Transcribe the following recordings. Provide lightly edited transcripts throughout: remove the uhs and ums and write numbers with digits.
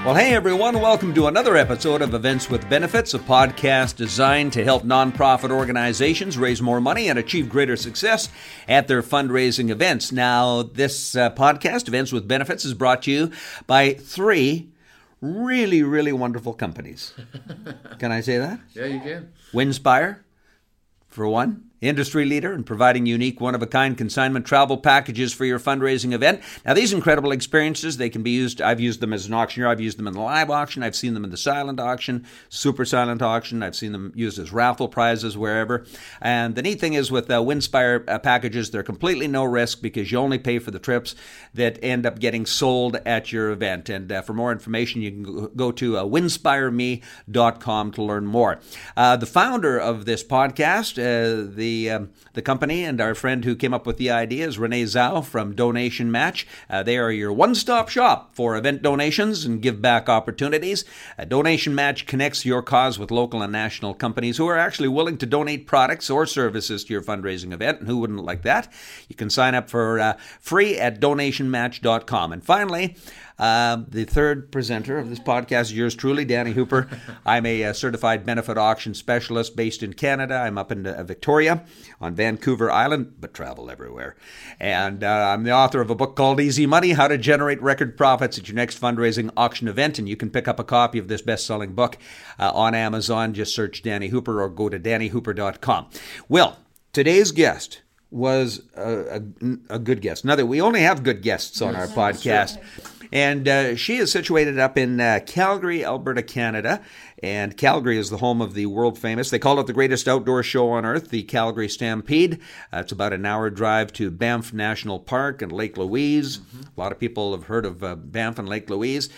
Well, hey everyone, welcome to another episode of Events with Benefits, a podcast designed to help nonprofit organizations raise more money and achieve greater success at their fundraising events. Now, this podcast, Events with Benefits, is brought to you by three really wonderful companies. Can I say that? Yeah, you can. Winspire, for one. Industry leader in providing unique, one-of-a-kind consignment travel packages for your fundraising event. Now, these incredible experiences, they can be used. I've used them as an auctioneer. I've used them in the live auction. I've seen them in the silent auction, super silent auction. I've seen them used as raffle prizes wherever. And the neat thing is with Winspire packages, they're completely no risk because you only pay for the trips that end up getting sold at your event. And for more information, you can go to winspireme.com to learn more. The founder of this podcast, the company and our friend who came up with the idea is Renee Zhao from Donation Match. They are your one-stop shop for event donations and give-back opportunities. Donation Match connects your cause with local and national companies who are actually willing to donate products or services to your fundraising event, and who wouldn't like that? You can sign up for free at donationmatch.com. And finally, the third presenter of this podcast is yours truly, Danny Hooper. I'm a certified benefit auction specialist based in Canada. I'm up in Victoria on Vancouver Island, but travel everywhere. And I'm the author of a book called Easy Money, How to Generate Record Profits at Your Next Fundraising Auction Event. And you can pick up a copy of this best-selling book on Amazon. Just search Danny Hooper or go to dannyhooper.com. Well, today's guest was a good guest. Now that we only have good guests on our podcast. Sure. And she is situated up in Calgary, Alberta, Canada. And Calgary is the home of the world famous, they call it the greatest outdoor show on earth, the Calgary Stampede. It's about an hour drive to Banff National Park and Lake Louise. Mm-hmm. A lot of people have heard of Banff and Lake Louise.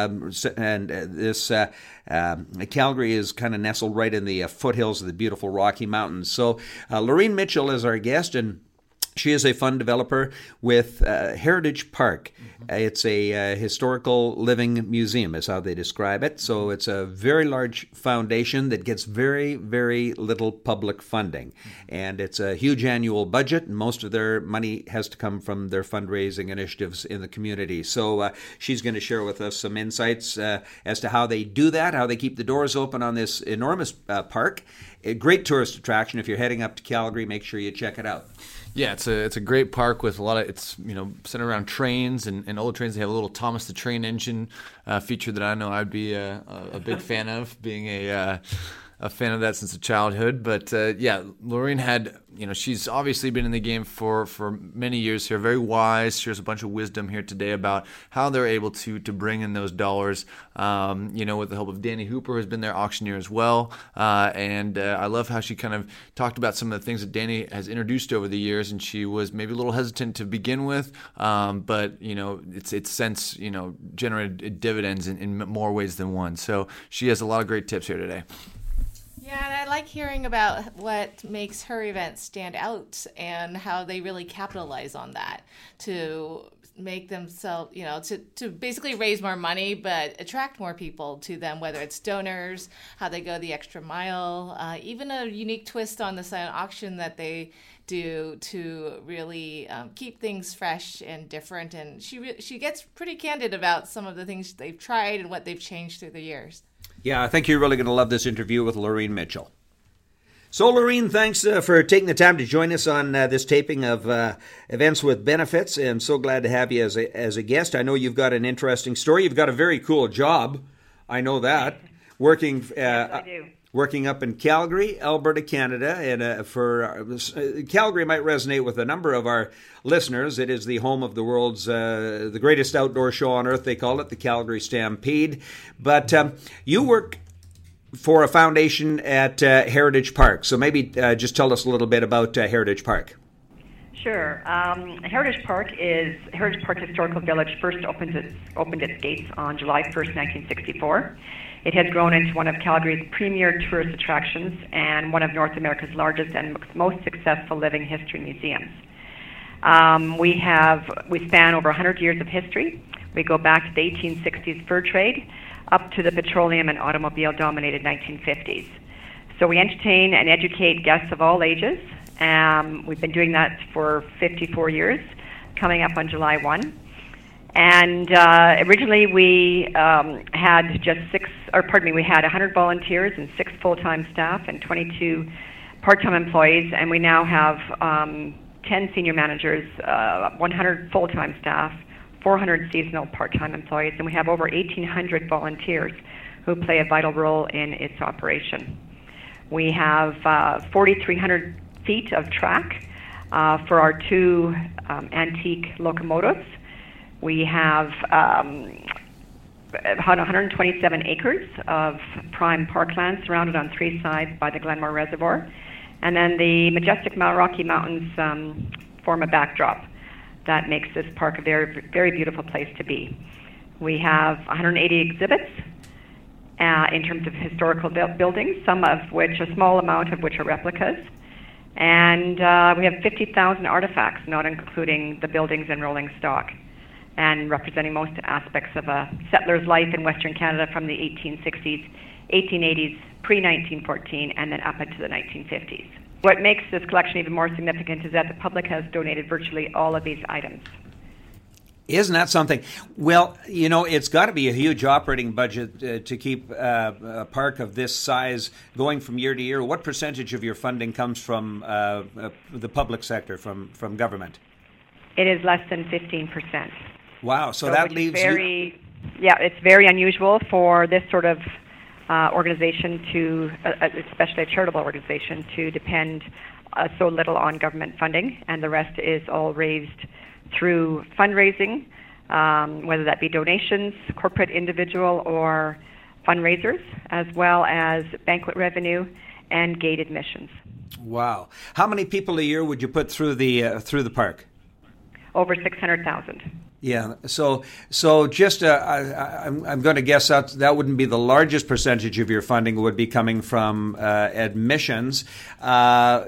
Calgary is kind of nestled right in the foothills of the beautiful Rocky Mountains. So Lorene Mitchell is our guest, and she is a fund developer with Heritage Park. Mm-hmm. It's a historical living museum is how they describe it. So it's a very large foundation that gets very little public funding. Mm-hmm. And it's a huge annual budget, and most of their money has to come from their fundraising initiatives in the community. So she's going to share with us some insights as to how they do that, how they keep the doors open on this enormous park. A great tourist attraction. If you're heading up to Calgary, make sure you check it out. Yeah, it's a great park with a lot of, it's centered around trains and old trains. They have a little Thomas the Train Engine feature that I know I'd be a big fan of, being a fan of that since childhood. But Lorene had, she's obviously been in the game for many years here, very wise, shares a bunch of wisdom here today about how they're able to bring in those dollars, with the help of Danny Hooper, who's been their auctioneer as well. And I love how she kind of talked about some of the things that Danny has introduced over the years, and she was maybe a little hesitant to begin with, but it's since, generated dividends in more ways than one. So she has a lot of great tips here today. Yeah, and I like hearing about what makes her events stand out and how they really capitalize on that to make themselves, to basically raise more money, but attract more people to them, whether it's donors, how they go the extra mile, even a unique twist on the silent auction that they do to really keep things fresh and different. And she gets pretty candid about some of the things they've tried and what they've changed through the years. Yeah, I think you're really going to love this interview with Lorene Mitchell. So, Lorene, thanks for taking the time to join us on this taping of Events with Benefits. I'm so glad to have you as a guest. I know you've got an interesting story. You've got a very cool job. I know that. Working. Yes, I do. Working up in Calgary, Alberta, Canada, and Calgary might resonate with a number of our listeners. It is the home of the world's the greatest outdoor show on earth. They call it the Calgary Stampede. But you work for a foundation at Heritage Park. So maybe just tell us a little bit about Heritage Park. Sure. Heritage Park Historical Village first opened its gates on July 1st, 1964. It has grown into one of Calgary's premier tourist attractions and one of North America's largest and most successful living history museums. We span over 100 years of history. We go back to the 1860s fur trade up to the petroleum and automobile-dominated 1950s. So we entertain and educate guests of all ages. We've been doing that for 54 years, coming up on July 1. And originally we had we had 100 volunteers and 6 full-time staff and 22 part-time employees, and we now have 10 senior managers, 100 full-time staff, 400 seasonal part-time employees, and we have over 1,800 volunteers who play a vital role in its operation. We have 4,300 feet of track for our 2 antique locomotives. We have 127 acres of prime parkland surrounded on 3 sides by the Glenmore Reservoir. And then the majestic Mount Rocky Mountains form a backdrop that makes this park a very, very beautiful place to be. We have 180 exhibits in terms of historical buildings, some of which, a small amount of which are replicas. And we have 50,000 artifacts, not including the buildings and rolling stock, and representing most aspects of a settler's life in Western Canada from the 1860s, 1880s, pre-1914, and then up into the 1950s. What makes this collection even more significant is that the public has donated virtually all of these items. Isn't that something? Well, it's got to be a huge operating budget to keep a park of this size going from year to year. What percentage of your funding comes from the public sector, from government? It is less than 15%. Wow, so that leaves it's very unusual for this sort of organization to, especially a charitable organization, to depend so little on government funding, and the rest is all raised through fundraising, whether that be donations, corporate, individual, or fundraisers, as well as banquet revenue and gate admissions. Wow. How many people a year would you put through the park? Over 600,000. Yeah, so just I'm going to guess that wouldn't be the largest percentage of your funding would be coming from admissions. I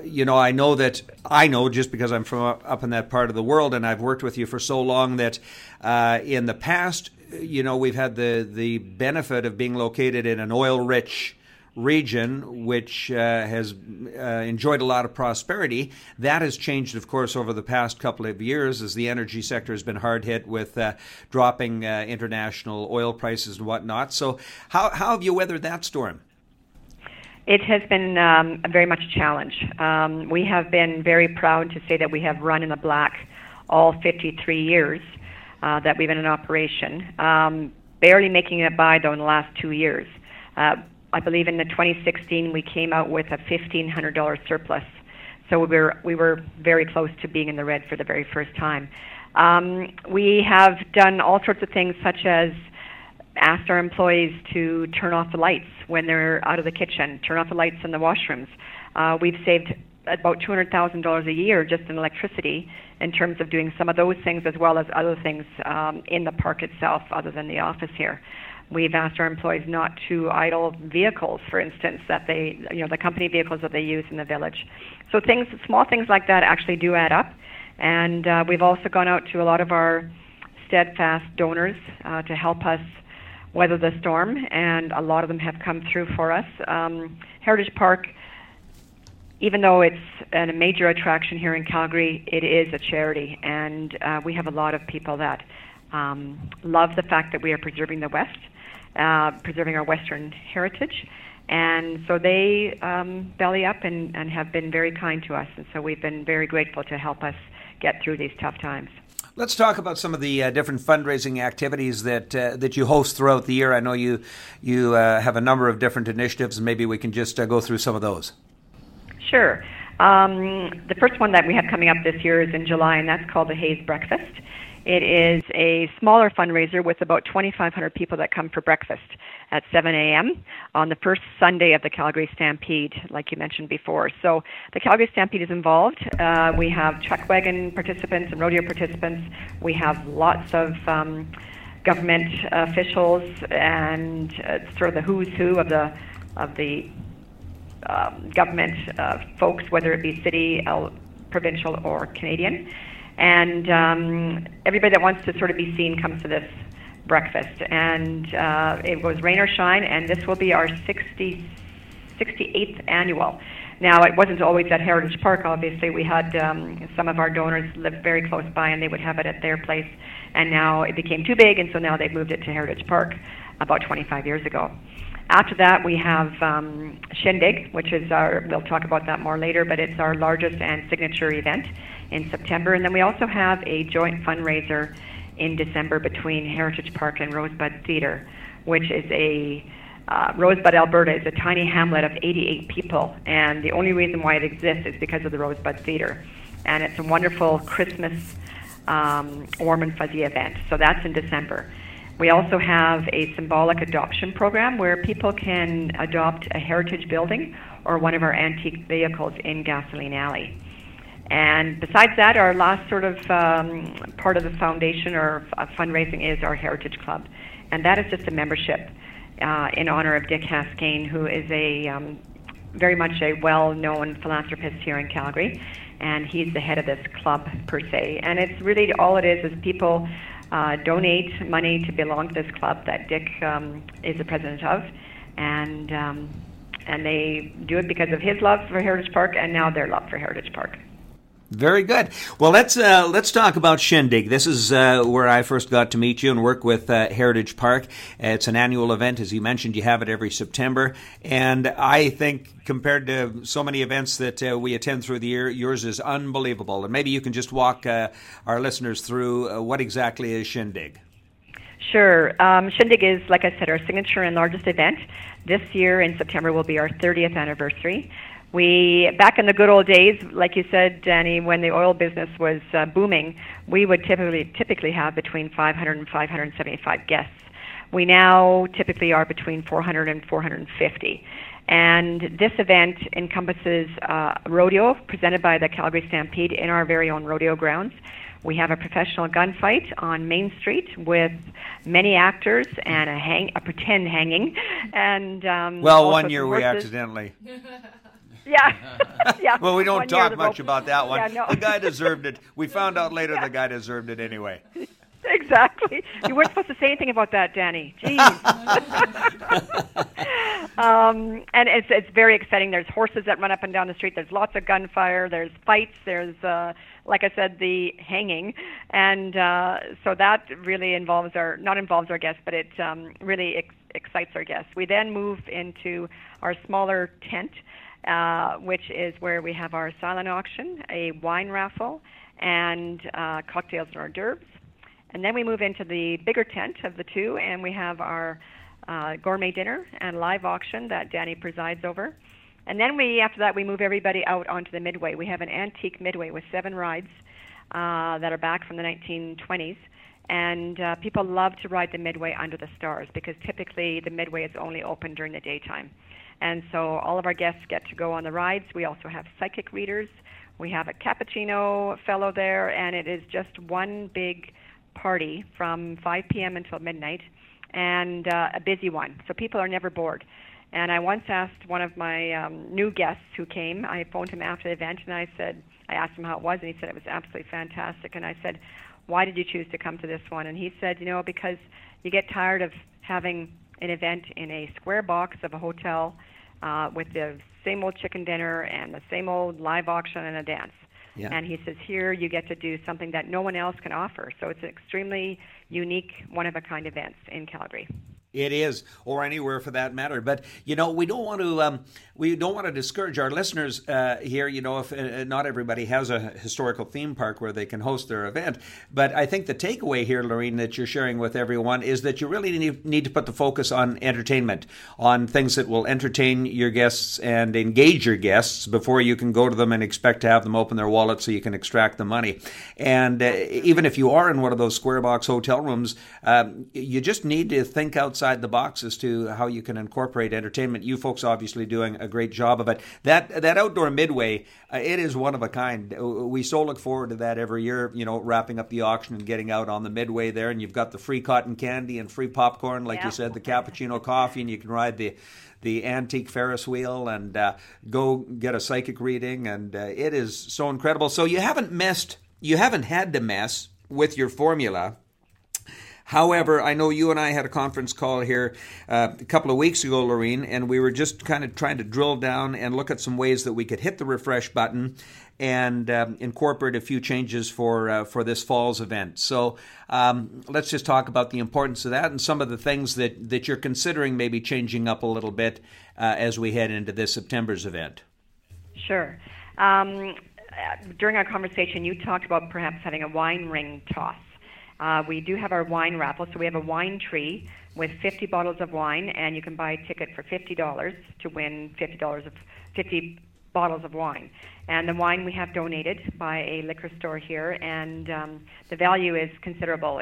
know just because I'm from up in that part of the world and I've worked with you for so long that in the past, we've had the benefit of being located in an oil-rich region which has enjoyed a lot of prosperity. That has changed, of course, over the past couple of years as the energy sector has been hard hit with dropping international oil prices and whatnot. So how have you weathered that storm? It has been very much a challenge. We have been very proud to say that we have run in the black all 53 years that we've been in operation, barely making it by, though, in the last 2 years. I believe in the 2016 we came out with a $1,500 surplus, so we were very close to being in the red for the very first time. We have done all sorts of things, such as asked our employees to turn off the lights when they're out of the kitchen, turn off the lights in the washrooms. We've saved about $200,000 a year just in electricity in terms of doing some of those things, as well as other things in the park itself other than the office here. We've asked our employees not to idle vehicles, for instance, that the company vehicles that they use in the village. So small things like that actually do add up. And we've also gone out to a lot of our steadfast donors to help us weather the storm, and a lot of them have come through for us. Heritage Park, even though it's a major attraction here in Calgary, it is a charity, and we have a lot of people that love the fact that we are preserving the West, preserving our Western heritage, and so they belly up and have been very kind to us, and so we've been very grateful to help us get through these tough times. Let's talk about some of the different fundraising activities that you host throughout the year. I know you have a number of different initiatives, and maybe we can just go through some of those. Sure. The first one that we have coming up this year is in July, and that's called the Hayes Breakfast. It is a smaller fundraiser with about 2,500 people that come for breakfast at 7 a.m. on the first Sunday of the Calgary Stampede, like you mentioned before. So the Calgary Stampede is involved. We have chuck wagon participants and rodeo participants. We have lots of government officials and sort of the who's who of the government folks, whether it be city, provincial, or Canadian. And everybody that wants to sort of be seen comes to this breakfast. And it goes rain or shine, and this will be our 68th annual. Now, it wasn't always at Heritage Park, obviously. We had some of our donors live very close by, and they would have it at their place. And now it became too big, and so now they've moved it to Heritage Park about 25 years ago. After that, we have Shindig, which is we'll talk about that more later, but it's our largest and signature event in September. And then we also have a joint fundraiser in December between Heritage Park and Rosebud Theatre, which is Rosebud, Alberta is a tiny hamlet of 88 people, and the only reason why it exists is because of the Rosebud Theatre. And it's a wonderful Christmas warm and fuzzy event. So that's in December. We also have a symbolic adoption program where people can adopt a heritage building or one of our antique vehicles in Gasoline Alley. And besides that, our last sort of part of the foundation or fundraising is our Heritage Club. And that is just a membership in honor of Dick Haskane, who is a very much a well-known philanthropist here in Calgary. And he's the head of this club, per se. And it's really all it is people donate money to belong to this club that Dick is the president of. And they do it because of his love for Heritage Park and now their love for Heritage Park. Very good. Well, let's talk about Shindig. This is where I first got to meet you and work with Heritage Park. It's an annual event, as you mentioned. You have it every September, and I think compared to so many events that we attend through the year, yours is unbelievable. And maybe you can just walk our listeners through what exactly is Shindig. Sure. Shindig is, like I said, our signature and largest event. This year in September will be our 30th anniversary. Back in the good old days, like you said, Danny, when the oil business was booming, we would typically have between 500 and 575 guests. We now typically are between 400 and 450. And this event encompasses a rodeo presented by the Calgary Stampede in our very own rodeo grounds. We have a professional gunfight on Main Street with many actors and a pretend hanging. And one year we accidentally... Yeah. Well, we don't talk much about that one. Yeah, no. The guy deserved it. We found out later the guy deserved it anyway. Exactly. You weren't supposed to say anything about that, Danny. Jeez. And it's very exciting. There's horses that run up and down the street. There's lots of gunfire. There's fights. There's, like I said, the hanging. And so that really not involves our guests, but it really excites our guests. We then move into our smaller tent, which is where we have our silent auction, a wine raffle, and cocktails and hors d'oeuvres. And then we move into the bigger tent of the two, and we have our gourmet dinner and live auction that Danny presides over. And then after that, we move everybody out onto the Midway. We have an antique Midway with 7 rides that are back from the 1920s. And people love to ride the Midway under the stars because typically the Midway is only open during the daytime. And so all of our guests get to go on the rides. We also have psychic readers. We have a cappuccino fellow there, and it is just one big party from 5 p.m. until midnight, and a busy one. So people are never bored. And I once asked one of my new guests who came, I phoned him after the event, and I asked him how it was, and he said it was absolutely fantastic. And I said, why did you choose to come to this one? And he said, because you get tired of having an event in a square box of a hotel with the same old chicken dinner and the same old live auction and a dance. Yeah. And he says, here you get to do something that no one else can offer. So it's an extremely unique, one-of-a-kind event in Calgary. It is, or anywhere for that matter. But we don't want to discourage our listeners here. If not everybody has a historical theme park where they can host their event. But I think the takeaway here, Lorene, that you're sharing with everyone is that you really need to put the focus on entertainment, on things that will entertain your guests and engage your guests before you can go to them and expect to have them open their wallet so you can extract the money. And even if you are in one of those square box hotel rooms, you just need to think outside the box as to how you can incorporate entertainment. You folks obviously doing a great job of it. That outdoor Midway, it is one of a kind. We so look forward to that every year, wrapping up the auction and getting out on the Midway there, and you've got the free cotton candy and free popcorn, like you said, the cappuccino coffee, and you can ride the antique Ferris wheel and go get a psychic reading, and it is so incredible. So you haven't had to mess with your formula. However, I know you and I had a conference call here a couple of weeks ago, Lorene, and we were just kind of trying to drill down and look at some ways that we could hit the refresh button and incorporate a few changes for this fall's event. So let's just talk about the importance of that and some of the things that you're considering maybe changing up a little bit as we head into this September's event. Sure. During our conversation, you talked about perhaps having a wine ring toss. We do have our wine raffle, so we have a wine tree with 50 bottles of wine, and you can buy a ticket for $50 to win $50 bottles of wine. And the wine we have donated by a liquor store here, and the value is considerable.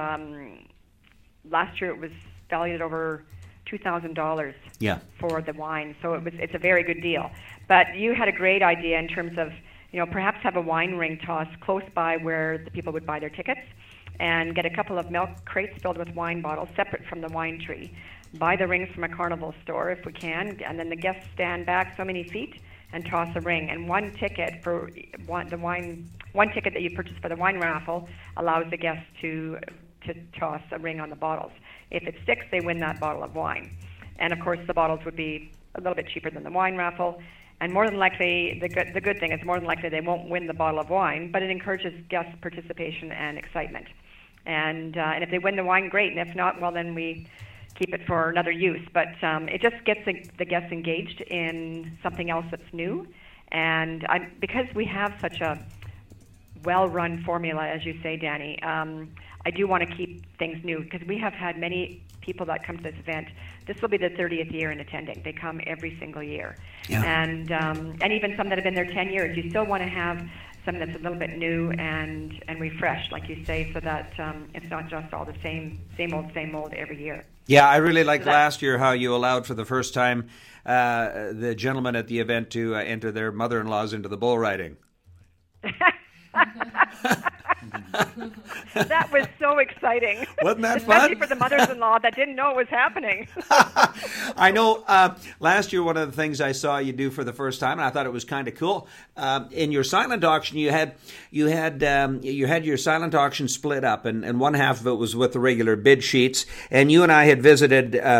Last year it was valued at over $2,000 for the wine, so it's a very good deal. But you had a great idea in terms of, perhaps have a wine ring toss close by where the people would buy their tickets, and get a couple of milk crates filled with wine bottles separate from the wine tree. Buy the rings from a carnival store if we can, and then the guests stand back so many feet and toss a ring. And one ticket that you purchase for the wine raffle allows the guests to toss a ring on the bottles. If it sticks, they win that bottle of wine. And of course, the bottles would be a little bit cheaper than the wine raffle. And more than likely, the good thing is more than likely they won't win the bottle of wine, but it encourages guest participation and excitement. And if they win the wine, great. And if not, well, then we keep it for another use. But it just gets the guests engaged in something else that's new. And because we have such a well-run formula, as you say, Danny, I do want to keep things new because we have had many people that come to this event. This will be the 30th year in attending. They come every single year. Yeah. And even some that have been there 10 years. You still want to have something that's a little bit new and refreshed, like you say, so that it's not just all the same old every year. Yeah, I really liked last year how you allowed for the first time the gentlemen at the event to enter their mother-in-laws into the bull riding. That was so exciting. Wasn't that Especially fun? for the mothers-in-law that didn't know it was happening. I know. Last year, one of the things I saw you do for the first time, and I thought it was kind of cool. In your silent auction, you had your silent auction split up, and one half of it was with the regular bid sheets. And you and I had visited a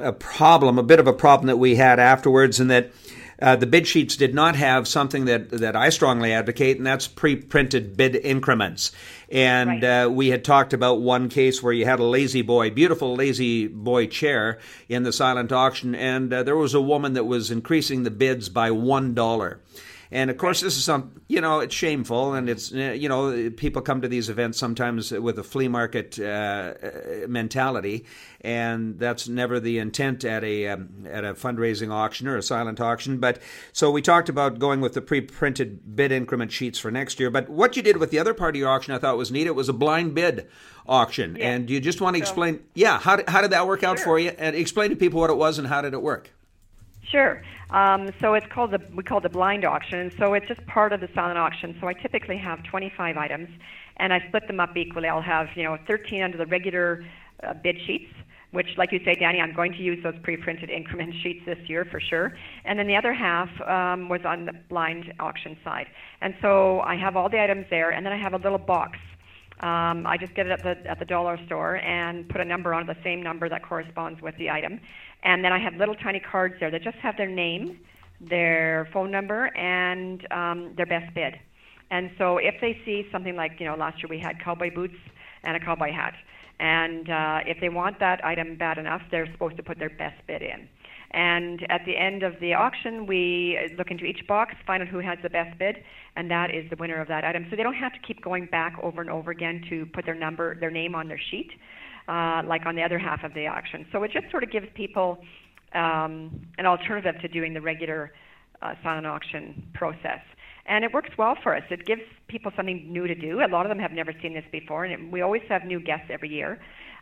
bit of a problem that we had afterwards, and that. The bid sheets did not have something that I strongly advocate, and that's pre-printed bid increments. And right. We had talked about one case where you had a beautiful lazy boy chair in the silent auction, and there was a woman that was increasing the bids by $1. And of course, this is it's shameful, and it's, people come to these events sometimes with a flea market mentality, and that's never the intent at a fundraising auction or a silent auction. But so we talked about going with the pre-printed bid increment sheets for next year. But what you did with the other part of your auction, I thought was neat. It was a blind bid auction, and you just want to explain, how did that work out for you? And explain to people what it was and how did it work? Sure. So it's we call it the blind auction, and so it's just part of the silent auction. So I typically have 25 items, and I split them up equally. I'll have 13 under the regular bid sheets, which, like you say, Danny, I'm going to use those pre-printed increment sheets this year for sure. And then the other half was on the blind auction side. And so I have all the items there, and then I have a little box. I just get it at the dollar store and put a number on it, the same number that corresponds with the item. And then I have little tiny cards there that just have their name, their phone number, and their best bid. And so if they see something like, last year we had cowboy boots and a cowboy hat. And if they want that item bad enough, they're supposed to put their best bid in. And at the end of the auction, we look into each box, find out who has the best bid, and that is the winner of that item. So they don't have to keep going back over and over again to put their name on their sheet, like on the other half of the auction. So it just sort of gives people an alternative to doing the regular silent auction process. And it works well for us. It gives people something new to do. A lot of them have never seen this before, and we always have new guests every year.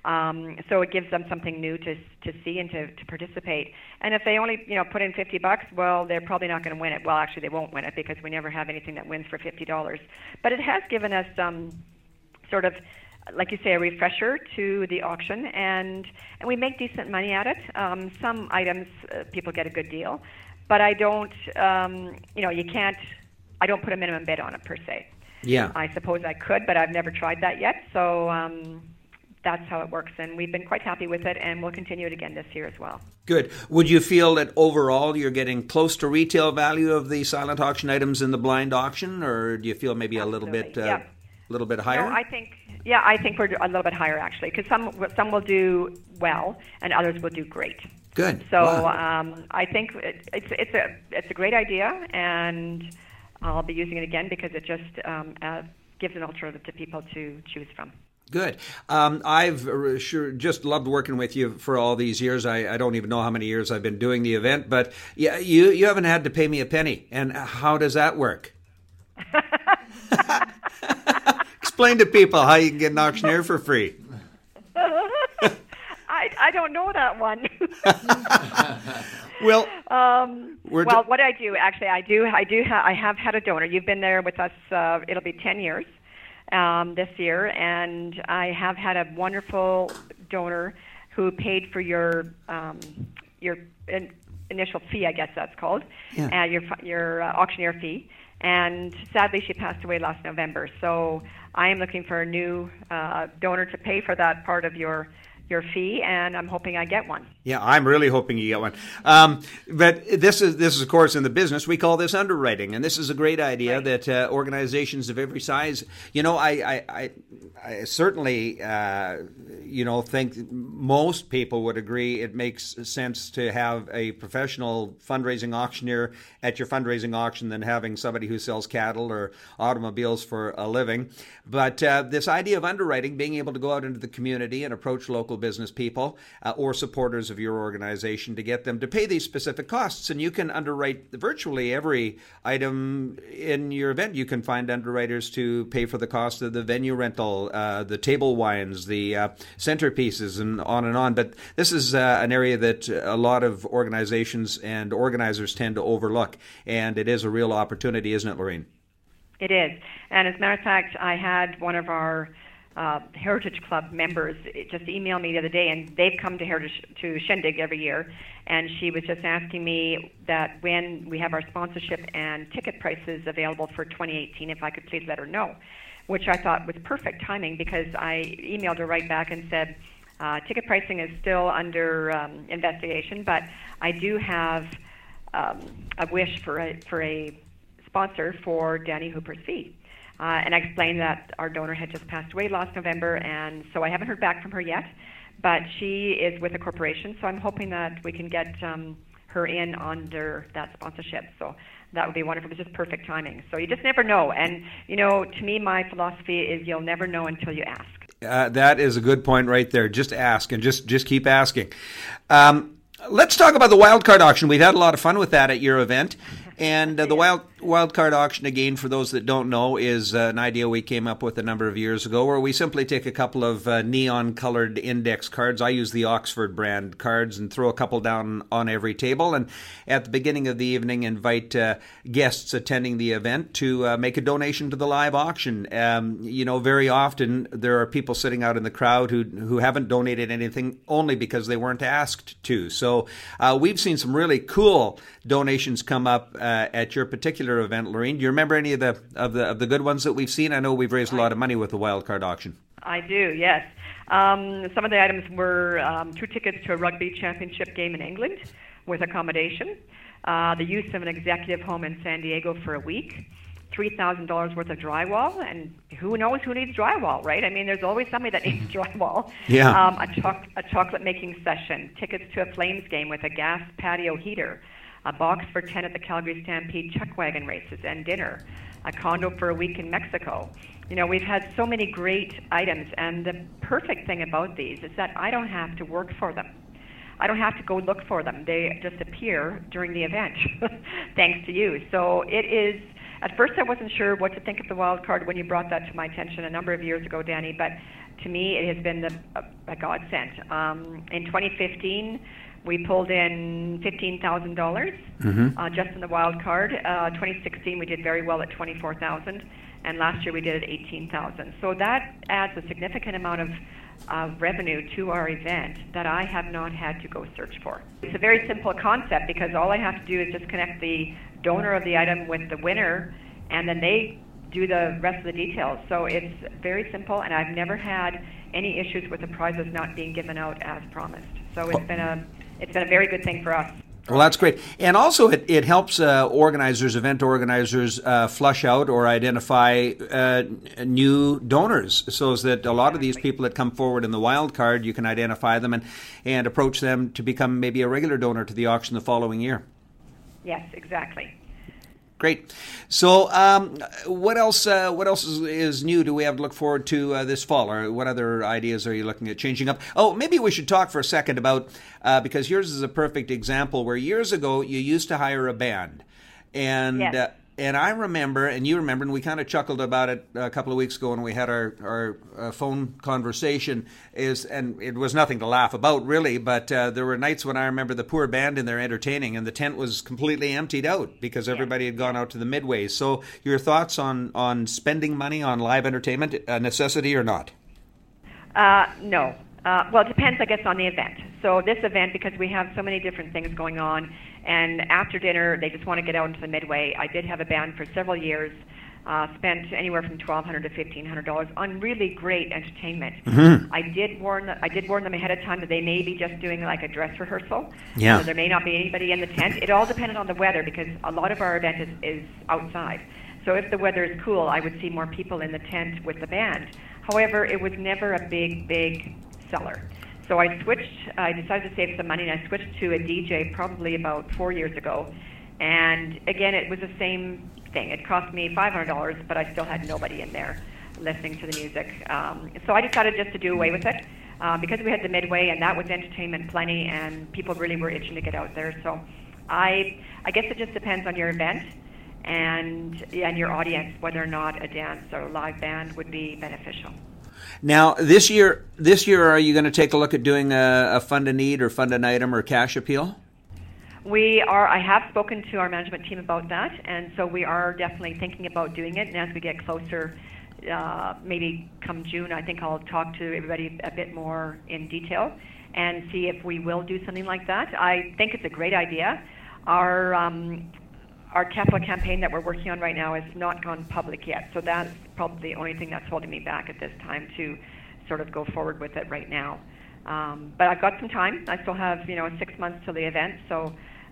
So it gives them something new to see and to participate. And if they only put in $50, well, they're probably not going to win it. Well, actually, they won't win it because we never have anything that wins for $50. But it has given us sort of, like you say, a refresher to the auction, and we make decent money at it. Some items people get a good deal, but I don't. I don't put a minimum bid on it per se. Yeah. I suppose I could, but I've never tried that yet. So that's how it works. And we've been quite happy with it, and we'll continue it again this year as well. Good. Would you feel that overall you're getting close to retail value of the silent auction items in the blind auction, or do you feel maybe a little bit higher? No, I think we're a little bit higher actually, because some will do well and others will do great. Good. So wow. I think it's a great idea, and I'll be using it again because it just gives an alternative to people to choose from. Good. I've sure just loved working with you for all these years. I don't even know how many years I've been doing the event, but yeah, you haven't had to pay me a penny. And how does that work? Explain to people how you can get an auctioneer for free. I don't know that one. Well, what I do actually, I have had a donor. You've been there with us. It'll be 10 years this year, and I have had a wonderful donor who paid for your initial fee, I guess that's called, your auctioneer fee. And sadly, she passed away last November. So I am looking for a new donor to pay for that part of your fee, and I'm hoping I get one. Yeah, I'm really hoping you get one. But this is, of course, in the business, we call this underwriting, and this is a great idea that organizations of every size, I certainly, think most people would agree it makes sense to have a professional fundraising auctioneer at your fundraising auction than having somebody who sells cattle or automobiles for a living. But this idea of underwriting, being able to go out into the community and approach local business people or supporters of your organization to get them to pay these specific costs. And you can underwrite virtually every item in your event. You can find underwriters to pay for the cost of the venue rental, the table wines, the centerpieces, and on and on. But this is an area that a lot of organizations and organizers tend to overlook. And it is a real opportunity, isn't it, Lorraine? It is. And as a matter of fact, I had one of our Heritage Club members just emailed me the other day, and they've come to Shindig every year, and she was just asking me that when we have our sponsorship and ticket prices available for 2018, if I could please let her know, which I thought was perfect timing because I emailed her right back and said, ticket pricing is still under investigation, but I do have a wish for a sponsor for Danny Hooper's fee. And I explained that our donor had just passed away last November, and so I haven't heard back from her yet, but she is with a corporation, so I'm hoping that we can get her in under that sponsorship. So that would be wonderful. It's just perfect timing. So you just never know. And, to me, my philosophy is you'll never know until you ask. That is a good point right there. Just ask, and just keep asking. Let's talk about the wildcard auction. We've had a lot of fun with that at your event. And the wildcard auction, again, for those that don't know, is an idea we came up with a number of years ago where we simply take a couple of neon-colored index cards. I use the Oxford brand cards and throw a couple down on every table. And at the beginning of the evening, invite guests attending the event to make a donation to the live auction. Very often there are people sitting out in the crowd who haven't donated anything only because they weren't asked to. So we've seen some really cool donations come up at your particular event, Lorraine. Do you remember any of the good ones that we've seen? I know we've raised a lot of money with the wildcard auction. I do, yes. Some of the items were 2 tickets to a rugby championship game in England with accommodation, the use of an executive home in San Diego for a week, $3,000 worth of drywall, and who knows who needs drywall, right? I mean, there's always somebody that needs drywall. Yeah. A chocolate making session, tickets to a Flames game with a gas patio heater, a box for 10 at the Calgary Stampede chuck wagon races and dinner, a condo for a week in Mexico. We've had so many great items, and the perfect thing about these is that I don't have to work for them. I don't have to go look for them. They just appear during the event, thanks to you. So it is, at first I wasn't sure what to think of the wild card when you brought that to my attention a number of years ago, Danny, but to me it has been a godsend. In 2015, we pulled in $15,000 just in the wild card. 2016, we did very well at $24,000, and last year we did at $18,000. So that adds a significant amount of revenue to our event that I have not had to go search for. It's a very simple concept because all I have to do is just connect the donor of the item with the winner, and then they do the rest of the details. So it's very simple, and I've never had any issues with the prizes not being given out as promised. So it's been a very good thing for us. Well, that's great. And also it helps event organizers, flush out or identify new donors, so that a lot of these people that come forward in the wild card, you can identify them and approach them to become maybe a regular donor to the auction the following year. Yes, exactly. Great. So what else is new? Do we have to look forward to this fall? Or what other ideas are you looking at changing up? Oh, maybe we should talk for a second about, because yours is a perfect example where years ago you used to hire a band. And yes. And I remember, and you remember, and we kind of chuckled about it a couple of weeks ago when we had our phone conversation, and it was nothing to laugh about, really, but there were nights when I remember the poor band in there entertaining, and the tent was completely emptied out because everybody had gone out to the midways. So your thoughts on spending money on live entertainment, a necessity or not? No. Well, it depends, I guess, on the event. So this event, because we have so many different things going on, and after dinner, they just want to get out into the midway. I did have a band for several years, spent anywhere from $1,200 to $1,500 on really great entertainment. Mm-hmm. I did warn them ahead of time that they may be just doing like a dress rehearsal. Yeah. So there may not be anybody in the tent. It all depended on the weather, because a lot of our event is outside. So if the weather is cool, I would see more people in the tent with the band. However, it was never a big seller. So I decided to save some money, and I switched to a DJ probably about 4 years ago. And again, it was the same thing. It cost me $500, but I still had nobody in there listening to the music. So I decided just to do away with it because we had the midway, and that was entertainment plenty, and people really were itching to get out there. So I guess it just depends on your event and your audience, whether or not a dance or a live band would be beneficial. Now, this year, are you going to take a look at doing a fund a need or fund an item or cash appeal? We are. I have spoken to our management team about that, and so we are definitely thinking about doing it. And as we get closer, maybe come June, I think I'll talk to everybody a bit more in detail and see if we will do something like that. I think it's a great idea. Our capital campaign that we're working on right now has not gone public yet, so that's probably the only thing that's holding me back at this time to sort of go forward with it right now. But I've got some time. I still have 6 months till the event, so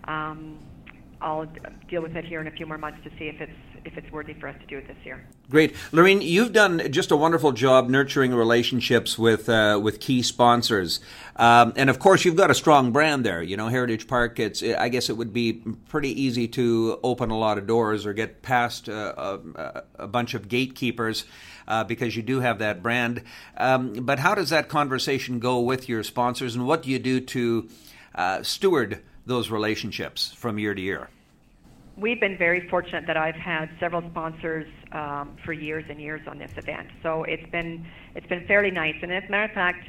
I'll deal with it here in a few more months to see if it's worthy for us to do it this year. Great. Lorene, you've done just a wonderful job nurturing relationships with key sponsors. And of course, you've got a strong brand there. Heritage Park, I guess it would be pretty easy to open a lot of doors or get past a bunch of gatekeepers because you do have that brand. But how does that conversation go with your sponsors, and what do you do to steward those relationships from year to year? We've been very fortunate that I've had several sponsors for years and years on this event. So it's been fairly nice. And as a matter of fact,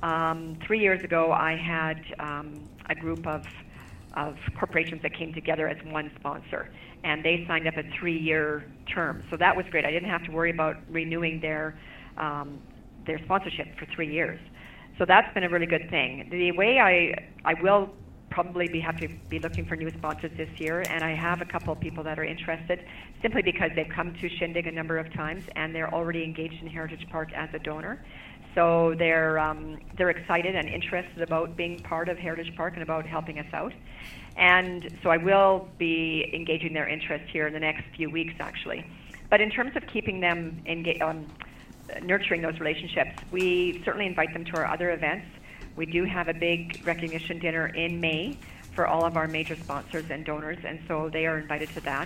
3 years ago I had a group of corporations that came together as one sponsor, and they signed up a 3-year term. So that was great. I didn't have to worry about renewing their sponsorship for 3 years. So that's been a really good thing. The way I will probably have to be looking for new sponsors this year, and I have a couple of people that are interested simply because they've come to Shindig a number of times and they're already engaged in Heritage Park as a donor. So they're excited and interested about being part of Heritage Park and about helping us out. And so I will be engaging their interest here in the next few weeks, actually. But in terms of keeping them nurturing those relationships, we certainly invite them to our other events. We do have a big recognition dinner in May for all of our major sponsors and donors, and so they are invited to that.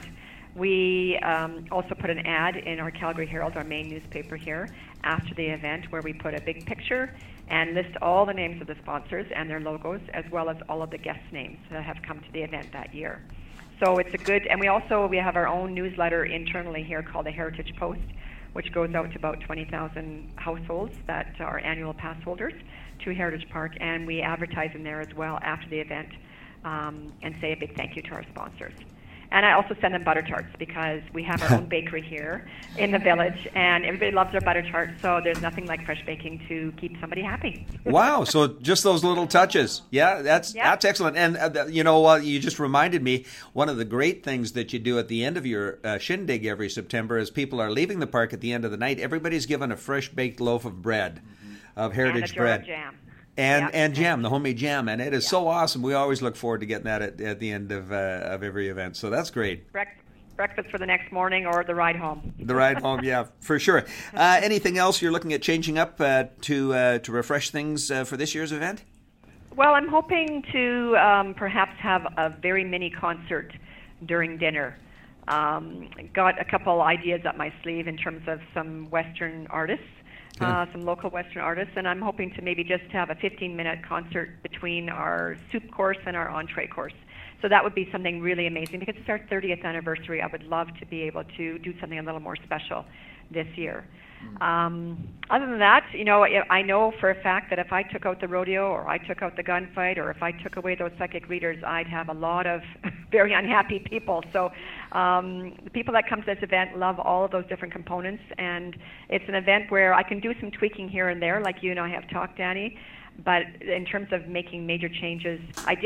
We also put an ad in our Calgary Herald, our main newspaper here, after the event, where we put a big picture and list all the names of the sponsors and their logos, as well as all of the guest names that have come to the event that year. So it's a good, and we have our own newsletter internally here called the Heritage Post, which goes out to about 20,000 households that are annual pass holders to Heritage Park, and we advertise in there as well after the event and say a big thank you to our sponsors. And I also send them butter tarts because we have our own bakery here in the village, and everybody loves our butter tarts, so there's nothing like fresh baking to keep somebody happy. Wow, so just those little touches. Yeah, that's excellent. And you just reminded me, one of the great things that you do at the end of your shindig every September is people are leaving the park at the end of the night, everybody's given a fresh baked loaf of bread. of Heritage and a jar bread. Of jam. And jam, the homemade jam, and it is so awesome. We always look forward to getting that at the end of every event. So that's great. Breakfast for the next morning or the ride home. The ride home, yeah, for sure. Anything else you're looking at changing up to refresh things for this year's event? Well, I'm hoping to perhaps have a very mini concert during dinner. Got a couple ideas up my sleeve in terms of some Western artists. Some local Western artists, and I'm hoping to maybe just have a 15-minute concert between our soup course and our entree course. So that would be something really amazing because it's our 30th anniversary. I would love to be able to do something a little more special this year. Other than that, I know for a fact that if I took out the rodeo or I took out the gunfight or if I took away those psychic readers, I'd have a lot of very unhappy people. So the people that come to this event love all of those different components, and it's an event where I can do some tweaking here and there, like you and I have talked, Danny. But in terms of making major changes,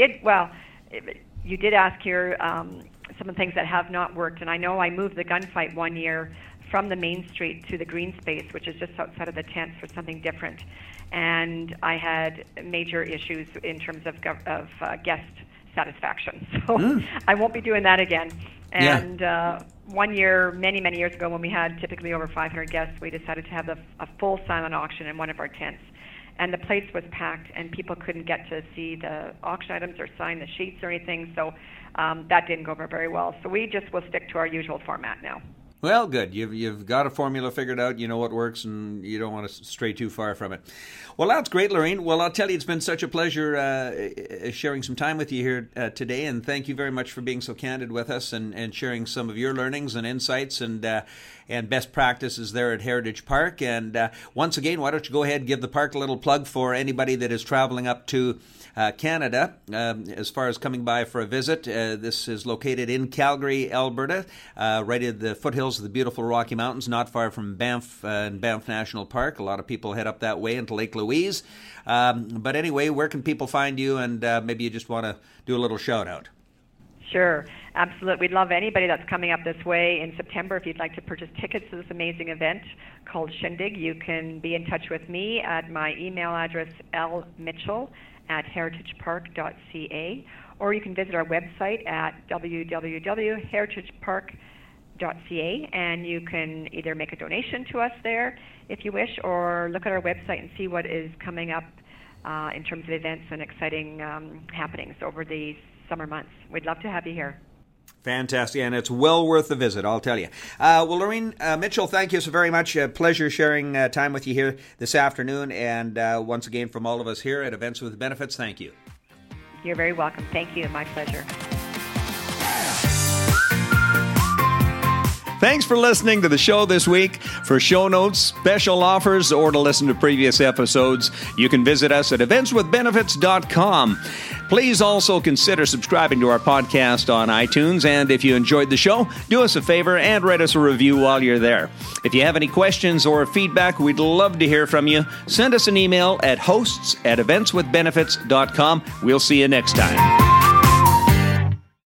you did ask here some of the things that have not worked, and I know I moved the gunfight one year from the main street to the green space, which is just outside of the tents, for something different. And I had major issues in terms of guest satisfaction. So I won't be doing that again. And one year, many, many years ago, when we had typically over 500 guests, we decided to have a full silent auction in one of our tents. And the place was packed, and people couldn't get to see the auction items or sign the sheets or anything. So that didn't go over very well. So we just will stick to our usual format now. Well, good. You've got a formula figured out. You know what works, and you don't want to stray too far from it. Well, that's great, Lorraine. Well, I'll tell you, it's been such a pleasure sharing some time with you here today, and thank you very much for being so candid with us and sharing some of your learnings and insights and best practices there at Heritage Park. And once again, why don't you go ahead and give the park a little plug for anybody that is traveling up to Canada, as far as coming by for a visit. This is located in Calgary, Alberta, right at the foothills of the beautiful Rocky Mountains, not far from Banff and Banff National Park. A lot of people head up that way into Lake Louise. But anyway, where can people find you? And maybe you just want to do a little shout out. Sure, absolutely. We'd love anybody that's coming up this way in September. If you'd like to purchase tickets to this amazing event called Shindig, you can be in touch with me at my email address, lmitchell@heritagepark.ca, or you can visit our website at www.heritagepark.ca, and you can either make a donation to us there if you wish, or look at our website and see what is coming up in terms of events and exciting happenings over the summer months. We'd love to have you here. Fantastic, and it's well worth the visit, I'll tell you. Well, Lorraine Mitchell, thank you so very much. A pleasure sharing time with you here this afternoon, and once again from all of us here at Events with Benefits, thank you. You're very welcome. Thank you. My pleasure. Thanks for listening to the show this week. For show notes, special offers, or to listen to previous episodes, you can visit us at eventswithbenefits.com. Please also consider subscribing to our podcast on iTunes, and if you enjoyed the show, do us a favor and write us a review while you're there. If you have any questions or feedback, we'd love to hear from you. Send us an email at hosts@eventswithbenefits.com. We'll see you next time.